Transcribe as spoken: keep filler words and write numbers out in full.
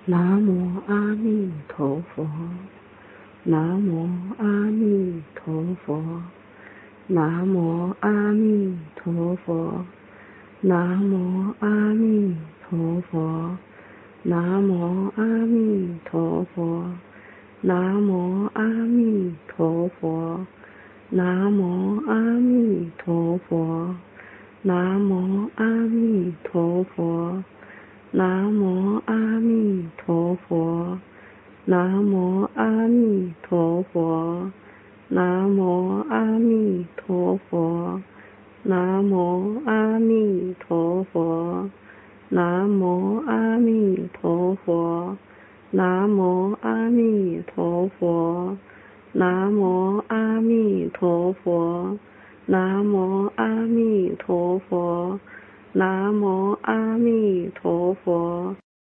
南无阿弥陀佛，南无阿弥陀佛，南无阿弥陀佛，南无阿弥陀佛，南无阿弥陀佛，南无阿弥陀佛，南无阿弥陀佛，南无阿弥陀佛，南无阿弥陀佛，南无阿弥陀佛，南无阿弥陀佛，南无阿弥陀佛，南无阿弥陀佛，南无阿弥陀佛，南无阿弥陀佛，南无阿弥陀佛，南无阿弥陀佛。